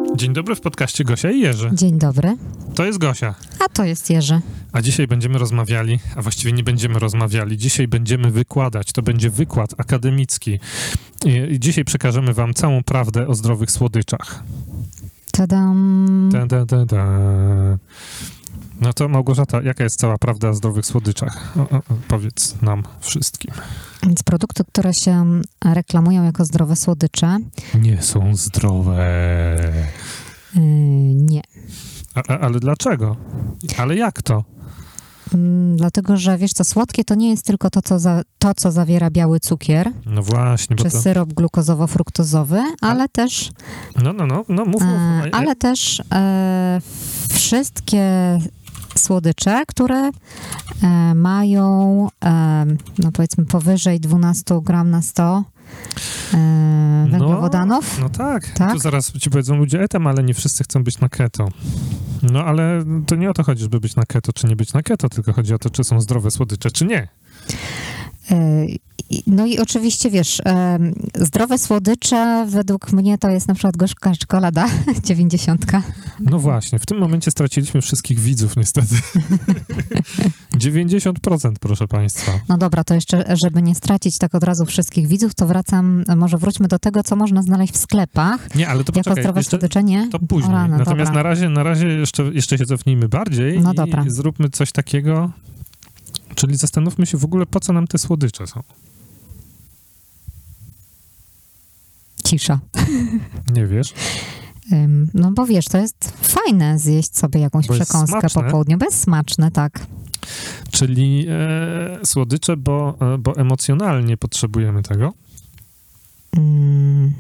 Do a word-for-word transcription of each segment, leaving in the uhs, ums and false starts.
Dzień dobry w podcaście Gosia i Jerzy. Dzień dobry. To jest Gosia. A to jest Jerzy. A dzisiaj będziemy rozmawiali, a właściwie nie będziemy rozmawiali. Dzisiaj będziemy wykładać. To będzie wykład akademicki. I dzisiaj przekażemy wam całą prawdę o zdrowych słodyczach. Tadam. Ta, ta, ta, ta. No to Małgorzata, jaka jest cała prawda o zdrowych słodyczach? O, o, o, powiedz nam wszystkim. Więc produkty, które się reklamują jako zdrowe słodycze... Nie są zdrowe. Yy, nie. A, a, ale dlaczego? Ale jak to? Yy, dlatego, że wiesz co, słodkie to nie jest tylko to, co, za, to, co zawiera biały cukier, No właśnie, bo czy to... syrop glukozowo-fruktozowy, ale a... też... No, no, no, no mów, mów. Yy, ale też yy, wszystkie słodycze, które e, mają, e, no powiedzmy, powyżej dwanaście gram na sto e, węglowodanów. No, no tak. tak, tu zaraz ci powiedzą ludzie, etem, ale nie wszyscy chcą być na keto. No ale to nie o to chodzi, żeby być na keto, czy nie być na keto, tylko chodzi o to, czy są zdrowe słodycze, czy nie. E, no i oczywiście, wiesz, e, zdrowe słodycze według mnie to jest na przykład gorzka czekolada dziewięćdziesiątka. No właśnie, w tym momencie straciliśmy wszystkich widzów niestety. dziewięćdziesiąt procent, proszę państwa. No dobra, to jeszcze, żeby nie stracić tak od razu wszystkich widzów, to wracam, może wróćmy do tego, co można znaleźć w sklepach. Nie, ale to jako poczekaj, zdrowe jeszcze, słodycze, nie? to później. Rano, Natomiast dobra. na razie, na razie jeszcze, jeszcze się cofnijmy bardziej No i dobra. zróbmy coś takiego, czyli zastanówmy się w ogóle, po co nam te słodycze są. Cisza. Nie wiesz? No bo wiesz, to jest fajne zjeść sobie jakąś Bo jest przekąskę po smaczne. południu, bo jest smaczne, tak. Czyli e, słodycze, bo, e, bo emocjonalnie potrzebujemy tego. Mm.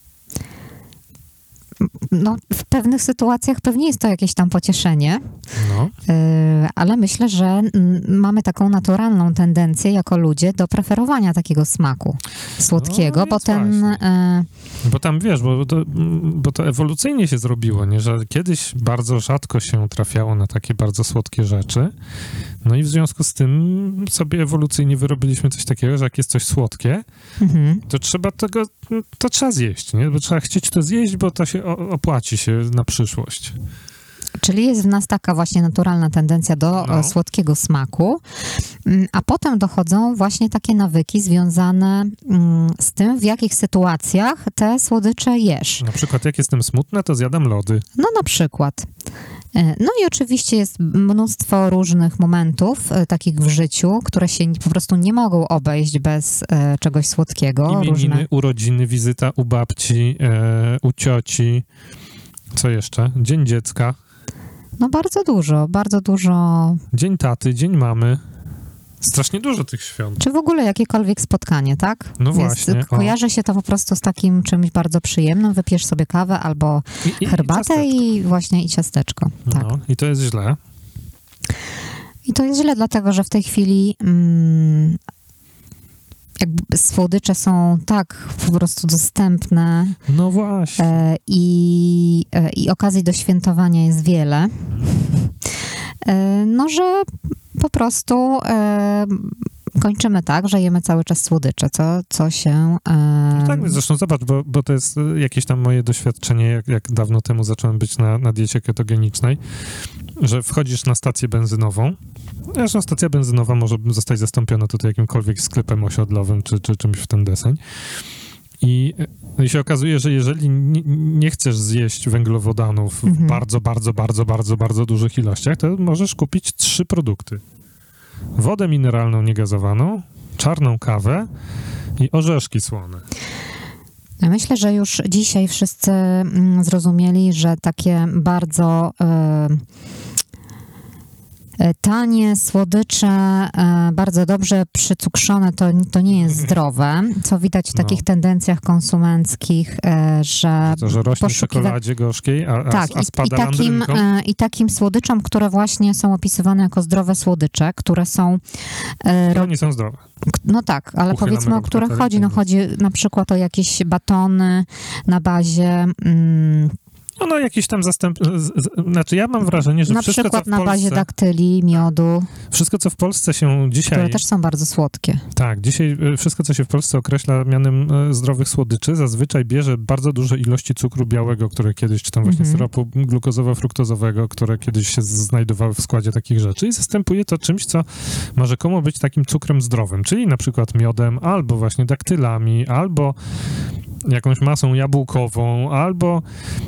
No, w pewnych sytuacjach pewnie jest to jakieś tam pocieszenie, No. yy, ale myślę, że mm, mamy taką naturalną tendencję jako ludzie do preferowania takiego smaku słodkiego, No, bo więc ten... właśnie. Yy, Bo tam wiesz, bo to, bo to ewolucyjnie się zrobiło, nie? Że kiedyś bardzo rzadko się trafiało na takie bardzo słodkie rzeczy. No i w związku z tym sobie ewolucyjnie wyrobiliśmy coś takiego, że jak jest coś słodkie, mhm. to trzeba tego, to trzeba zjeść, nie? Bo trzeba chcieć to zjeść, bo to się o- opłaci się na przyszłość. Czyli jest w nas taka właśnie naturalna tendencja do No. e, słodkiego smaku, Mm, a potem dochodzą właśnie takie nawyki związane mm, z tym, w jakich sytuacjach te słodycze jesz. Na przykład jak jestem smutna, to zjadam lody. No na przykład. E, No i oczywiście jest mnóstwo różnych momentów e, takich w życiu, które się po prostu nie mogą obejść bez e, czegoś słodkiego. Imieniny, Różne. urodziny, wizyta u babci, e, u cioci. Co jeszcze? Dzień dziecka, No bardzo dużo, bardzo dużo. dzień taty, dzień mamy. Strasznie dużo tych świąt. Czy w ogóle jakiekolwiek spotkanie, tak? No Jest, właśnie, o. kojarzy się to po prostu z takim czymś bardzo przyjemnym. Wypijesz sobie kawę albo I, i, herbatę i, i właśnie i ciasteczko. Tak. no, i to jest źle. I to jest źle, dlatego że w tej chwili mm, jakby słodycze są tak po prostu dostępne No właśnie. e, i, e, i okazji do świętowania jest wiele. E, no, że po prostu e, kończymy tak, że jemy cały czas słodycze, co, co się... E, No tak, zresztą zobacz, bo, bo to jest y, jakieś tam moje doświadczenie, jak, jak dawno temu zacząłem być na, na diecie ketogenicznej, że wchodzisz na stację benzynową. Zresztą stacja benzynowa może zostać zastąpiona tutaj jakimkolwiek sklepem osiedlowym, czy, czy czymś w ten deseń. I, no i się okazuje, że jeżeli nie, nie chcesz zjeść węglowodanów Mhm. w bardzo, bardzo, bardzo, bardzo, bardzo dużych ilościach, to możesz kupić trzy produkty. Wodę mineralną niegazowaną, czarną kawę i orzeszki słone. Ja myślę, że już dzisiaj wszyscy mm, zrozumieli, że takie bardzo e, e, tanie słodycze, e, bardzo dobrze przycukrzone, to, to nie jest zdrowe, co widać w No. takich tendencjach konsumenckich, e, że To, że rośnie w poszukiwa- czekoladzie gorzkiej, a, a, Tak, a i, i, spada takim, landrynką. e, i takim słodyczom, które właśnie są opisywane jako zdrowe słodycze, które są... E, To ro- nie są zdrowe. No tak, ale Uchylamy powiedzmy, o rąk które Katarynki. chodzi. No chodzi na przykład o jakieś batony na bazie... Mm, No, no jakiś tam zastęp... Z, z, znaczy ja mam wrażenie, że Na wszystko, przykład co w na Polsce, bazie daktyli, miodu, wszystko, co w Polsce się dzisiaj... które też są bardzo słodkie. Tak, dzisiaj y, wszystko, co się w Polsce określa mianem y, zdrowych słodyczy, zazwyczaj bierze bardzo duże ilości cukru białego, które kiedyś, czy tam właśnie Mhm. syropu glukozowo-fruktozowego, które kiedyś się z- znajdowały w składzie takich rzeczy i zastępuje to czymś, co ma rzekomo być takim cukrem zdrowym, czyli na przykład miodem, albo właśnie daktylami, albo jakąś masą jabłkową, albo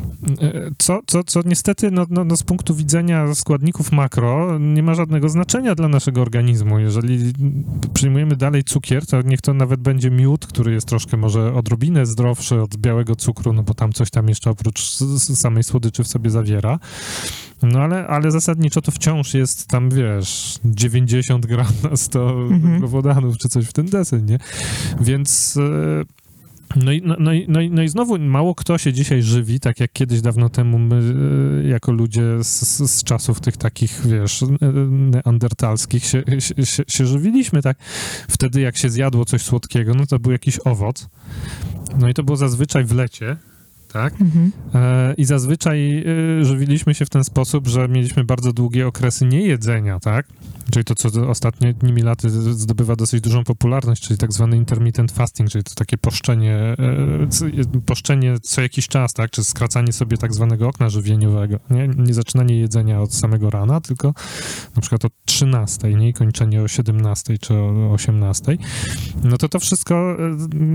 e, co, co, co niestety no, no, no z punktu widzenia składników makro nie ma żadnego znaczenia dla naszego organizmu. Jeżeli przyjmujemy dalej cukier, to niech to nawet będzie miód, który jest troszkę może odrobinę zdrowszy od białego cukru, no bo tam coś tam jeszcze oprócz s- s- samej słodyczy w sobie zawiera. No ale, ale zasadniczo to wciąż jest tam, wiesz, dziewięćdziesiąt gram na sto Mhm. węglowodanów, czy coś w ten deseń, nie? Więc... e, no i, no, no, i, no, i, no i znowu mało kto się dzisiaj żywi, tak jak kiedyś dawno temu my, e, jako ludzie z, z, z czasów tych takich, wiesz, e, neandertalskich się, się, się, się żywiliśmy, tak? Wtedy jak się zjadło coś słodkiego, no to był jakiś owoc. No i to było zazwyczaj w lecie, tak? Mhm. E, I zazwyczaj e, żywiliśmy się w ten sposób, że mieliśmy bardzo długie okresy niejedzenia, tak? Czyli to, co ostatnimi laty zdobywa dosyć dużą popularność, czyli tak zwany intermittent fasting, czyli to takie poszczenie, e, co- poszczenie co jakiś czas, tak? Czy skracanie sobie tak zwanego okna żywieniowego. Nie, nie zaczynanie jedzenia od samego rana, tylko na przykład o trzynastej, nie? I kończenie o siedemnastej czy o osiemnastej. No to to wszystko e,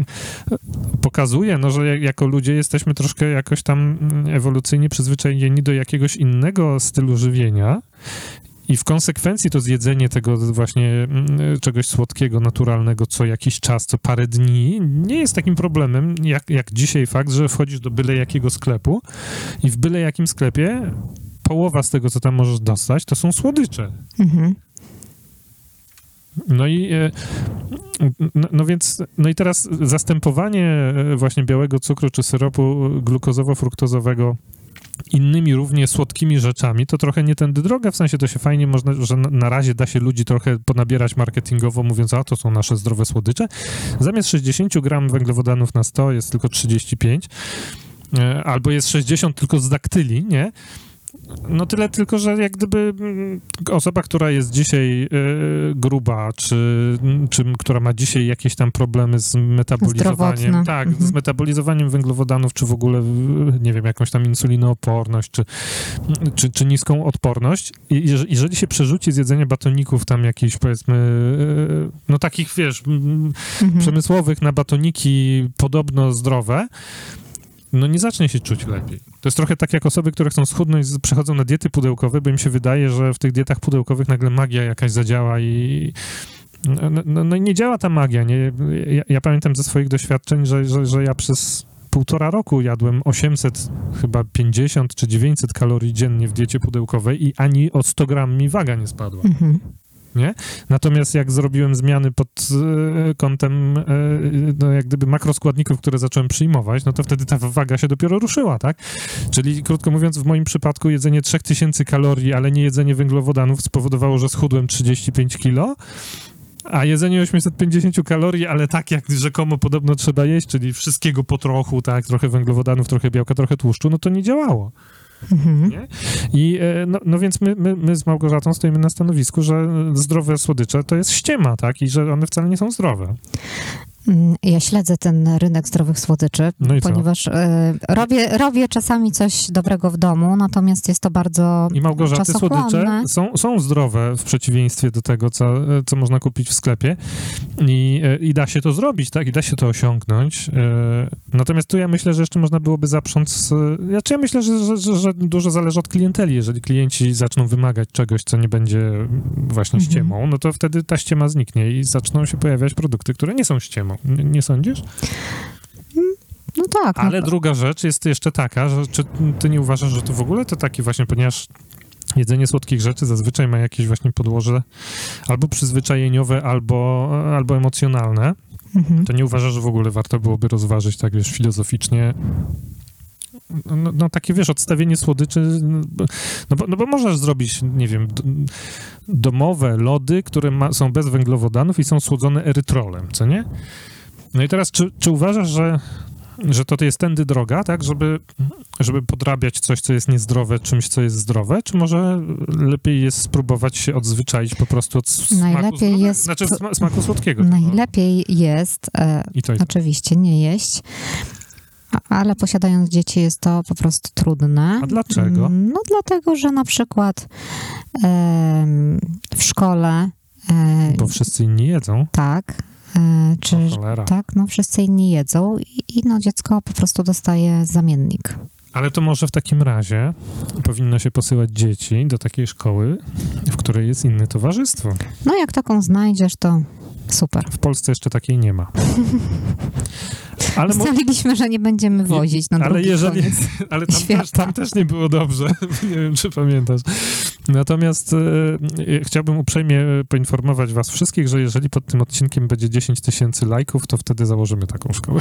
pokazuje, no, że jak- jako ludzie jesteśmy troszkę jakoś tam mm, ewolucyjnie przyzwyczajeni do jakiegoś innego stylu żywienia i w konsekwencji to zjedzenie tego właśnie mm, czegoś słodkiego, naturalnego co jakiś czas, co parę dni nie jest takim problemem, jak, jak dzisiaj fakt, że wchodzisz do byle jakiego sklepu i w byle jakim sklepie połowa z tego, co tam możesz dostać, to są słodycze. Mhm. No i, e, no, no więc, no i teraz zastępowanie e, właśnie białego cukru czy syropu glukozowo-fruktozowego innymi równie słodkimi rzeczami, to trochę nie tędy droga, w sensie to się fajnie można, że na, na razie da się ludzi trochę ponabierać marketingowo, mówiąc, a to są nasze zdrowe słodycze. Zamiast sześćdziesiąt gram węglowodanów na sto jest tylko trzydzieści pięć, e, albo jest sześćdziesiąt tylko z daktyli, nie? No tyle tylko, że jak gdyby mm, osoba, która jest dzisiaj e, gruba, czy, czy która ma dzisiaj jakieś tam problemy z metabolizowaniem, Zdrowotne. tak, Mhm. z metabolizowaniem węglowodanów, czy w ogóle, w- nie wiem, jakąś tam insulinooporność, czy, czy, czy niską odporność. I jeże- jeżeli się przerzuci z jedzenia batoników tam jakichś, powiedzmy, e, no takich, wiesz, m, Mhm. przemysłowych na batoniki podobno zdrowe, no nie zacznie się czuć lepiej. To jest trochę tak jak osoby, które chcą schudnąć, z- przechodzą na diety pudełkowe, bo im się wydaje, że w tych dietach pudełkowych nagle magia jakaś zadziała i no, no, no i nie działa ta magia. Nie? Ja, ja pamiętam ze swoich doświadczeń, że, że, że ja przez półtora roku jadłem osiemset, chyba pięćdziesiąt czy dziewięćset kalorii dziennie w diecie pudełkowej i ani o sto gram mi waga nie spadła. Mhm. Nie? Natomiast jak zrobiłem zmiany pod e, kątem e, no, jak gdyby makroskładników, które zacząłem przyjmować, no to wtedy ta waga się dopiero ruszyła, tak? Czyli krótko mówiąc, w moim przypadku jedzenie trzy tysiące kalorii, ale nie jedzenie węglowodanów spowodowało, że schudłem trzydzieści pięć kilo, a jedzenie osiemset pięćdziesiąt kalorii, ale tak jak rzekomo podobno trzeba jeść, czyli wszystkiego po trochu, tak? Trochę węglowodanów, trochę białka, trochę tłuszczu, no to nie działało. Mhm. Nie? I e, no, no więc my, my, my z Małgorzatą stoimy na stanowisku, że zdrowe słodycze to jest ściema, tak? I że one wcale nie są zdrowe. Mm, Ja śledzę ten rynek zdrowych słodyczy, No i co? ponieważ e, robię, robię czasami coś dobrego w domu, natomiast jest to bardzo I Małgorzaty czasochłonne. słodycze są, są zdrowe w przeciwieństwie do tego, co, co można kupić w sklepie. I, e, I da się to zrobić, tak? I da się to osiągnąć. E, Natomiast tu ja myślę, że jeszcze można byłoby zaprząc... z- Znaczy ja myślę, że, że, że, że dużo zależy od klienteli. Jeżeli klienci zaczną wymagać czegoś, co nie będzie właśnie Mhm. ściemą, no to wtedy ta ściema zniknie i zaczną się pojawiać produkty, które nie są ściemą. Nie, nie sądzisz? No tak. Ale no, druga rzecz jest jeszcze taka, że czy ty nie uważasz, że to w ogóle to taki właśnie, ponieważ jedzenie słodkich rzeczy zazwyczaj ma jakieś właśnie podłoże albo przyzwyczajeniowe, albo, albo emocjonalne, mhm. to nie uważasz, że w ogóle warto byłoby rozważyć tak, wiesz, filozoficznie no, no takie, wiesz, odstawienie słodyczy, no bo, no bo, no bo możesz zrobić, nie wiem, d- domowe lody, które ma, są bez węglowodanów i są słodzone erytrolem, co nie? No i teraz, czy, czy uważasz, że, że to jest tędy droga, tak, żeby żeby podrabiać coś, co jest niezdrowe, czymś, co jest zdrowe, czy może lepiej jest spróbować się odzwyczaić po prostu od smaku Najlepiej zdrowego? jest- Znaczy sma- smaku słodkiego. Najlepiej jest e, I to jest... oczywiście nie jeść, a- ale posiadając dzieci jest to po prostu trudne. A dlaczego? Mm, No dlatego, że na przykład em, w szkole e, Bo wszyscy inni jedzą. tak, e, czy O cholera. tak, no wszyscy inni jedzą i, i no dziecko po prostu dostaje zamiennik. Ale to może w takim razie powinno się posyłać dzieci do takiej szkoły, w której jest inne towarzystwo. No jak taką znajdziesz, to super. W Polsce jeszcze takiej nie ma. Ale, mo- Ustaliliśmy, że nie będziemy wozić na ale drugi jeżeli, koniec ale tam świata. też, tam też nie było dobrze. Nie wiem, czy pamiętasz. Natomiast e, e, chciałbym uprzejmie poinformować was wszystkich, że jeżeli pod tym odcinkiem będzie dziesięć tysięcy lajków, to wtedy założymy taką szkołę.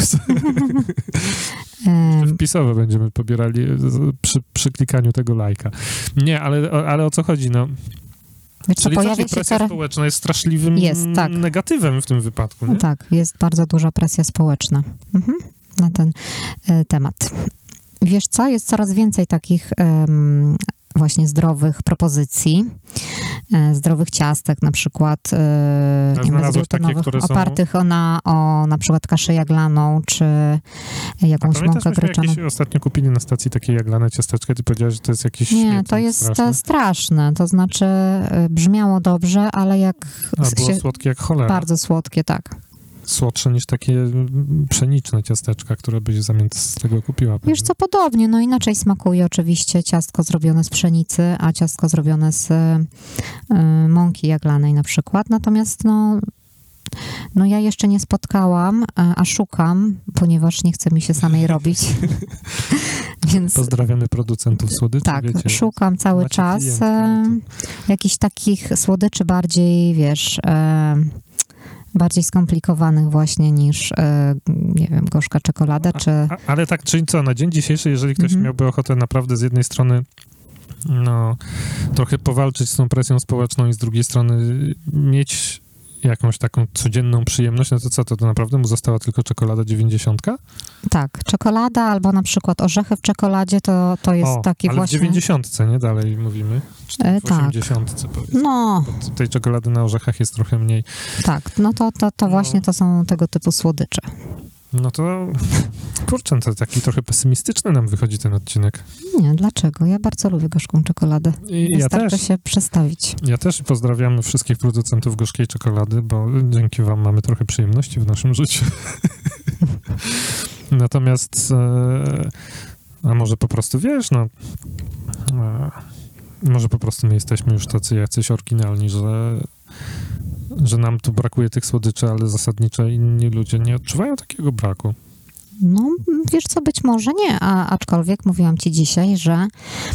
Em, Wpisowe będziemy pobierali z- przy, przy klikaniu tego lajka. Nie, ale, ale o co chodzi? No, Wiesz co, czyli pojawia coś, się presja coraz... społeczna jest straszliwym Jest, tak. negatywem w tym wypadku. No Nie? tak, jest bardzo duża presja społeczna mhm, na ten e, temat. Wiesz co, jest coraz więcej takich em, właśnie zdrowych propozycji, e, zdrowych ciastek na przykład, e, A nie wiem, znalazłeś takie, bezglutenowych, które są- opartych o, na, o na przykład kaszę jaglaną, czy jakąś Pamiętasz, mąkę myśmy gryczaną. jakieś ostatnio kupili na stacji takie jaglane ciasteczka, ty powiedziałeś, że to jest jakiś Nie, śmietnik to jest straszny. straszne. straszne, to znaczy e, brzmiało dobrze, ale jak A było się, słodkie jak cholera. bardzo słodkie, tak. Słodsze niż takie mm, pszeniczne ciasteczka, które byś zamiast tego kupiła. Wiesz co, podobnie, no inaczej smakuje oczywiście ciastko zrobione z pszenicy, a ciastko zrobione z y, y, mąki jaglanej na przykład, natomiast no, no ja jeszcze nie spotkałam, a, a szukam, ponieważ nie chce mi się samej robić, więc Pozdrawiamy producentów słodyczy, tak, wiecie. szukam cały macie czas klientkę, e, no jakichś takich słodyczy bardziej, wiesz, e, bardziej skomplikowanych właśnie niż, e, nie wiem, gorzka czekolada, czy... A, ale tak, czyli co, na dzień dzisiejszy, jeżeli ktoś Mhm. miałby ochotę naprawdę z jednej strony no, trochę powalczyć z tą presją społeczną i z drugiej strony mieć jakąś taką codzienną przyjemność, no to co, to, to naprawdę mu została tylko czekolada dziewięćdziesiątka? Tak, czekolada albo na przykład orzechy w czekoladzie, to, to jest O, taki ale właśnie... w dziewięćdziesiątce, nie? Dalej mówimy? Czy E, w tak. osiemdziesiątce powiedzmy. No, Bo tej czekolady na orzechach jest trochę mniej. tak, no to, to, to No. właśnie to są tego typu słodycze. No to, kurczę, to taki trochę pesymistyczny nam wychodzi ten odcinek. Nie, dlaczego? Ja bardzo lubię gorzką czekoladę. I ja Wystarczy też. się przestawić. Ja też pozdrawiamy wszystkich producentów gorzkiej czekolady, bo dzięki wam mamy trochę przyjemności w naszym życiu. Natomiast, e, a może po prostu, wiesz, no, e, może po prostu my jesteśmy już tacy jacyś oryginalni, że, że nam tu brakuje tych słodyczy, ale zasadniczo inni ludzie nie odczuwają takiego braku. No, wiesz co, być może nie, a, aczkolwiek mówiłam ci dzisiaj, że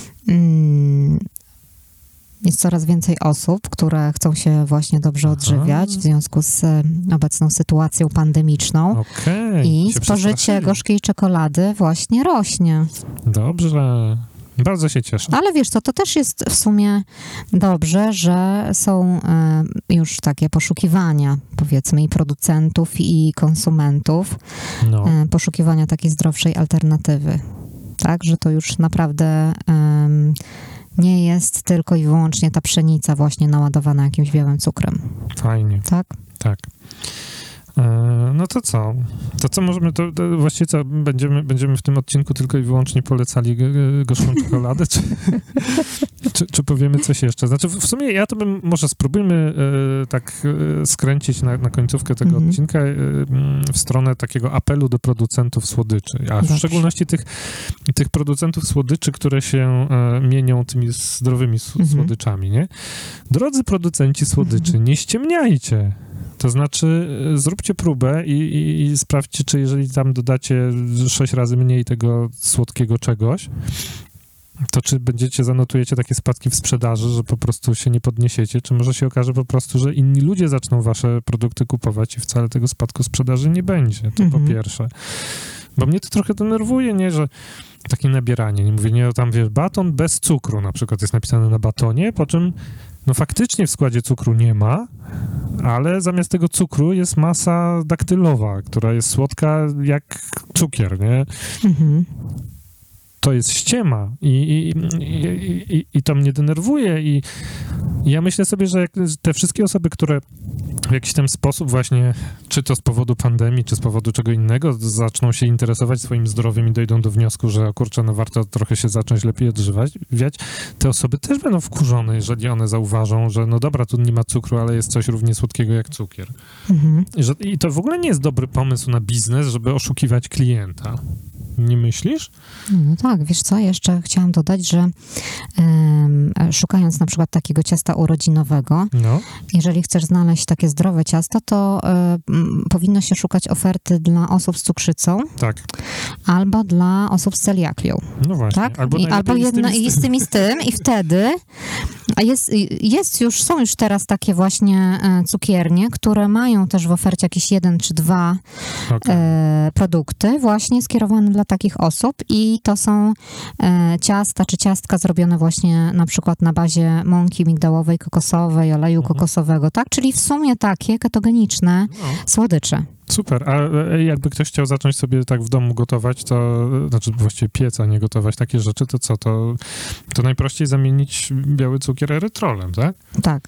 mm, jest coraz więcej osób, które chcą się właśnie dobrze Aha. odżywiać w związku z e, obecną sytuacją pandemiczną Okej. i się spożycie przestraszyli. gorzkiej czekolady właśnie rośnie. Dobrze. Bardzo się cieszę. Ale wiesz co, to też jest w sumie dobrze, że są e, już takie poszukiwania, powiedzmy, i producentów, i konsumentów, No. e, poszukiwania takiej zdrowszej alternatywy. Tak, że to już naprawdę em, nie jest tylko i wyłącznie ta pszenica właśnie naładowana jakimś białym cukrem, Fajnie. tak? Tak. E, No to co? To co możemy, to, to właściwie co, będziemy, będziemy w tym odcinku tylko i wyłącznie polecali g- g- gorzką czekoladę, czy, czy, czy powiemy coś jeszcze? Znaczy w w sumie ja to bym, może spróbujmy e, tak e, skręcić na, na końcówkę tego Mhm. odcinka e, m, w stronę takiego apelu do producentów słodyczy, a w Dobrze. szczególności tych, tych producentów słodyczy, które się e, mienią tymi zdrowymi s- Mhm. słodyczami, nie? Drodzy producenci słodyczy, nie ściemniajcie. To znaczy, e, zróbcie próbę i, i, i sprawdźcie, czy jeżeli tam dodacie sześć razy mniej tego słodkiego czegoś, to czy będziecie, zanotujecie takie spadki w sprzedaży, że po prostu się nie podniesiecie, czy może się okaże po prostu, że inni ludzie zaczną wasze produkty kupować i wcale tego spadku sprzedaży nie będzie. To Mhm. po pierwsze. Bo mnie to trochę denerwuje, nie, że takie nabieranie, nie mówię, nie, tam wiesz, baton bez cukru na przykład jest napisane na batonie, po czym no faktycznie w składzie cukru nie ma, ale zamiast tego cukru jest masa daktylowa, która jest słodka jak cukier, nie? Mhm. to jest ściema i, i, i, i, i to mnie denerwuje i ja myślę sobie, że jak te wszystkie osoby, które w jakiś tam sposób właśnie, czy to z powodu pandemii, czy z powodu czego innego, zaczną się interesować swoim zdrowiem i dojdą do wniosku, że kurczę, no warto trochę się zacząć lepiej odżywiać, te osoby też będą wkurzone, jeżeli one zauważą, że no dobra, tu nie ma cukru, ale jest coś równie słodkiego jak cukier. Mhm. I, że, I to w ogóle nie jest dobry pomysł na biznes, żeby oszukiwać klienta. Nie myślisz? No tak, wiesz co, jeszcze chciałam dodać, że um, szukając na przykład takiego ciasta urodzinowego, no. jeżeli chcesz znaleźć takie zdrowe ciasto, to um, powinno się szukać oferty dla osób z cukrzycą, tak. albo dla osób z celiakią. No właśnie. Tak? Albo, I, albo jedna i z tym i z tym i wtedy jest, jest już, są już teraz takie właśnie cukiernie, które mają też w ofercie jakieś jeden czy dwa okay. e, produkty właśnie skierowane dla takich osób i to są e, ciasta czy ciastka zrobione właśnie na przykład na bazie mąki migdałowej, kokosowej, oleju mhm. kokosowego, tak? Czyli w sumie takie ketogeniczne no. słodycze. Super, a jakby ktoś chciał zacząć sobie tak w domu gotować, to znaczy właściwie piec, a nie gotować takie rzeczy, to co? To, to najprościej zamienić biały cukier erytrolem, tak? Tak.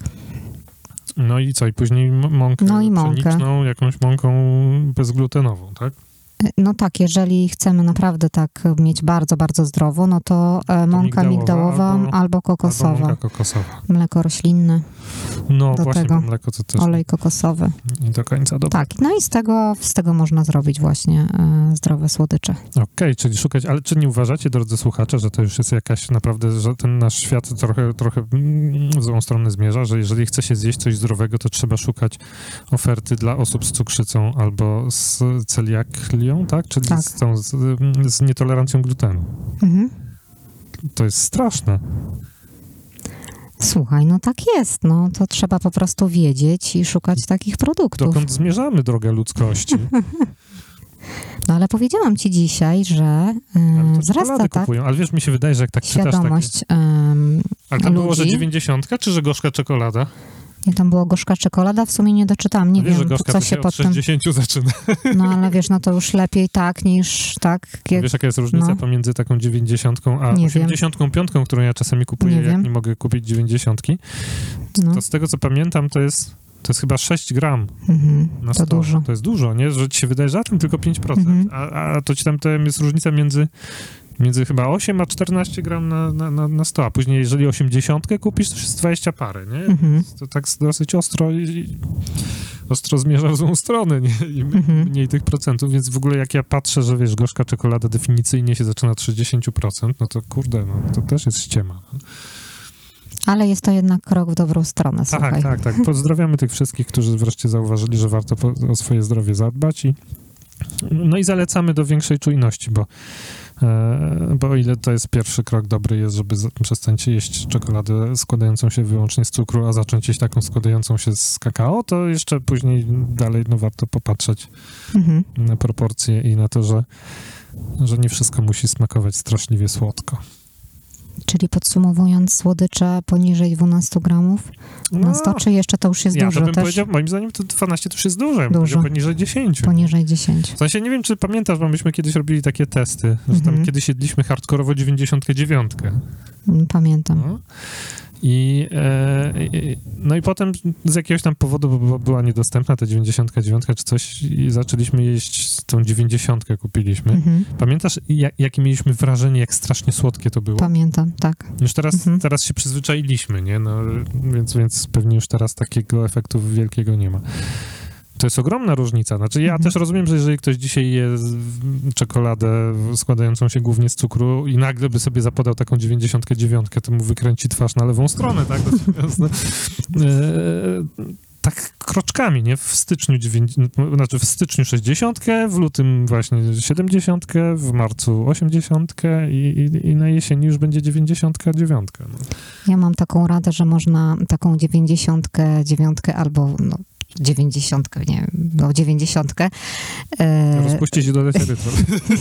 No i co? I później mąkę no i pszeniczną, mąkę. jakąś mąką bezglutenową, tak? No tak, jeżeli chcemy naprawdę tak mieć bardzo, bardzo zdrowo, no to, to mąka migdałowa, migdałowa albo, albo kokosowa. Albo mąka kokosowa. Mleko roślinne. No do właśnie, tego mleko to też olej kokosowy. Nie do końca dobre. Tak, no i z tego, z tego można zrobić właśnie e, zdrowe słodycze. Okej, okay, czyli szukać, ale czy nie uważacie, drodzy słuchacze, że to już jest jakaś naprawdę, że ten nasz świat trochę, trochę w złą stronę zmierza, że jeżeli chce się zjeść coś zdrowego, to trzeba szukać oferty dla osób z cukrzycą albo z celiakią, tak? Czyli tak. Z, tą, z, z nietolerancją glutenu. Mhm. To jest straszne. Słuchaj, no tak jest, no to trzeba po prostu wiedzieć i szukać takich produktów. Dokąd zmierzamy, droga ludzkości? No ale powiedziałam ci dzisiaj, że yy, wzrasta tak kupują. Ale wiesz, mi się wydaje, że jak tak świadomość czytasz takie... Yy, Ale tam ludzi. Było, że dziewięćdziesiątka, czy że gorzka czekolada? Nie, tam było gorzka czekolada, w sumie nie doczytałam, nie no wiesz, wiem, że gorzka co to się od pod tym... sześćdziesięciu zaczyna. No ale wiesz, no to już lepiej tak niż tak. Jak... Wiesz, jaka jest różnica no. pomiędzy taką dziewięćdziesiątką a nie osiemdziesiątką piątką, którą ja czasami kupuję, nie jak wiem. nie mogę kupić dziewięćdziesiątki. No. To z tego, co pamiętam, to jest to jest chyba sześć gram mhm, na sto. To dużo. To jest dużo, nie? Że ci się wydaje, że a tym tylko pięć procent. Mhm. A, a to ci tam, tam jest różnica między Między chyba osiem a czternaście gram na, na, na, na sto, a później jeżeli osiemdziesiątkę kupisz, to jest dwadzieścia parę, nie? Mhm. To tak dosyć ostro i, ostro zmierza w złą stronę, nie? I mhm. mniej tych procentów, więc w ogóle jak ja patrzę, że wiesz, gorzka czekolada definicyjnie się zaczyna od sześćdziesiąt procent, no to kurde, no to też jest ściema. Ale jest to jednak krok w dobrą stronę, słuchaj. Tak, tak, tak. Pozdrawiamy tych wszystkich, którzy wreszcie zauważyli, że warto po, o swoje zdrowie zadbać i no i zalecamy do większej czujności, bo bo o ile to jest pierwszy krok dobry jest, żeby przestać jeść czekoladę składającą się wyłącznie z cukru, a zacząć jeść taką składającą się z kakao, to jeszcze później dalej no, warto popatrzeć mhm. na proporcje i na to, że, że nie wszystko musi smakować straszliwie słodko. Czyli podsumowując, słodycze poniżej dwanaście gramów na sto, czy jeszcze to już jest ja dużo to bym też? powiedział, moim zdaniem to dwanaście to już jest duże, dużo. Poniżej dziesięć. Poniżej dziesięć. W sensie nie wiem, czy pamiętasz, bo myśmy kiedyś robili takie testy, że tam mhm. kiedyś jedliśmy hardkorowo dziewięćdziesiąt dziewięć. Pamiętam. No. I, e, no i potem z jakiegoś tam powodu, bo była niedostępna ta dziewięćdziesiąt dziewięć czy coś i zaczęliśmy jeść tą dziewięćdziesiątkę kupiliśmy. Mhm. Pamiętasz, jak, jakie mieliśmy wrażenie, jak strasznie słodkie to było? Pamiętam, tak. Już teraz, mhm. teraz się przyzwyczailiśmy, nie? No, więc, więc pewnie już teraz takiego efektu wielkiego nie ma. To jest ogromna różnica. Znaczy ja mhm. też rozumiem, że jeżeli ktoś dzisiaj je czekoladę składającą się głównie z cukru i nagle by sobie zapodał taką dziewięćdziesiąt dziewięć, to mu wykręci twarz na lewą stronę, tak? No, e, tak kroczkami, nie? W styczniu dziewięć, znaczy w styczniu sześćdziesiąt, w lutym właśnie siedemdziesiąt, w marcu osiemdziesiąt i, i, i na jesieni już będzie dziewięćdziesiąt dziewięć. No. Ja mam taką radę, że można taką dziewięćdziesiąt dziewięć albo no, dziewięćdziesiątkę, nie wiem, no dziewięćdziesiątkę. E... Rozpuścić i dodać erytrol.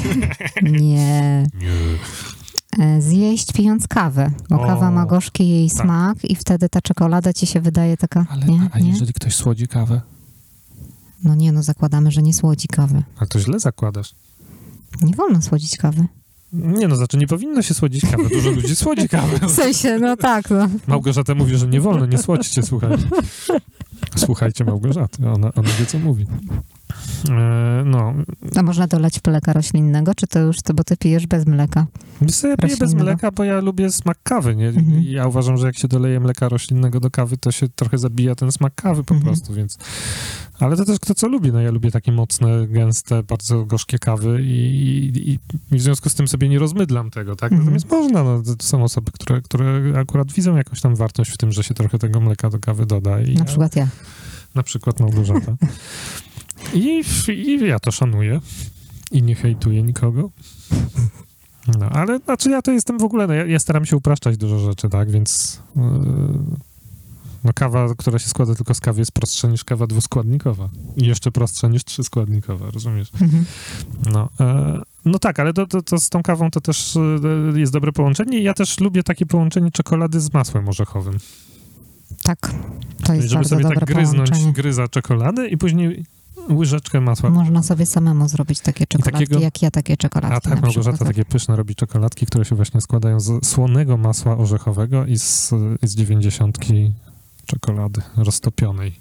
Nie. Nie. Zjeść pijąc kawę, bo o, kawa ma gorzki jej tak. smak i wtedy ta czekolada ci się wydaje taka... Ale nie, a nie? jeżeli ktoś słodzi kawę? No nie, no zakładamy, że nie słodzi kawy. A to źle zakładasz. Nie wolno słodzić kawy. Nie no, znaczy nie powinno się słodzić kawy. Dużo ludzi słodzi kawę. W sensie, no tak, no. Małgorzata mówi, że nie wolno, nie słodźcie, słuchajcie. Słuchajcie Małgorzaty, ona, ona wie, co mówi. E, no. A można dolać mleka roślinnego, czy to już, to, bo ty pijesz bez mleka? Wiesz co, ja piję bez Roślinnego. mleka, bo ja lubię smak kawy, nie? Mhm. I ja uważam, że jak się doleje mleka roślinnego do kawy, to się trochę zabija ten smak kawy po Mhm. prostu, więc... Ale to też kto co lubi, no ja lubię takie mocne, gęste, bardzo gorzkie kawy i, i, i w związku z tym sobie nie rozmydlam tego, tak? Mhm. Natomiast można, no to, to są osoby, które, które akurat widzą jakąś tam wartość w tym, że się trochę tego mleka do kawy doda. I Na ja, przykład ja. na przykład Małgorzata. I, I ja to szanuję i nie hejtuję nikogo. No, ale znaczy ja to jestem w ogóle, no, ja, ja staram się upraszczać dużo rzeczy, tak, więc yy, no kawa, która się składa tylko z kawy jest prostsza niż kawa dwuskładnikowa i jeszcze prostsza niż trzyskładnikowa, rozumiesz? Mhm. No, e, no tak, ale to, to, to z tą kawą to też e, jest dobre połączenie i ja też lubię takie połączenie czekolady z masłem orzechowym. Tak, to jest Żeby bardzo sobie dobre tak gryznąć połączenie. gryza czekolady i później łyżeczkę masła. Można sobie samemu zrobić takie czekoladki, takiego- jak ja takie czekoladki A tak, na Małgorzata przykład. takie pyszne robi czekoladki, które się właśnie składają z słonego masła orzechowego i z, z dziewięćdziesiątki czekolady roztopionej.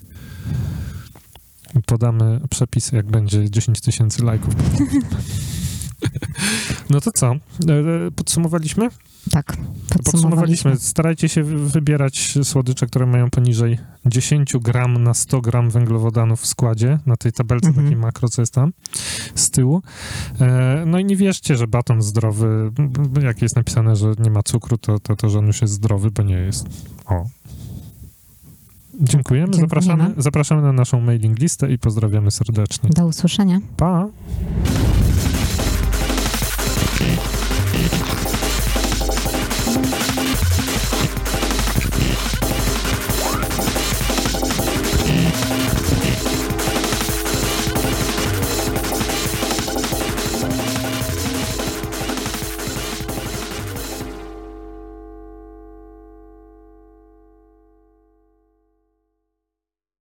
Podamy przepis, jak będzie dziesięć tysięcy lajków. No to co? E, Podsumowaliśmy? Tak, Podsumowaliśmy. podsumowaliśmy. Starajcie się wy- wybierać słodycze, które mają poniżej dziesięć gram na sto gram węglowodanów w składzie, na tej tabelce Mhm. takiej makro, co jest tam z tyłu. E, no i nie wierzcie, że baton zdrowy, b- b- jak jest napisane, że nie ma cukru, to, to, to że on już jest zdrowy, bo nie jest. O. Dziękujemy, Dziękujemy. Zapraszamy, zapraszamy na naszą mailing listę i pozdrawiamy serdecznie. Do usłyszenia. Pa!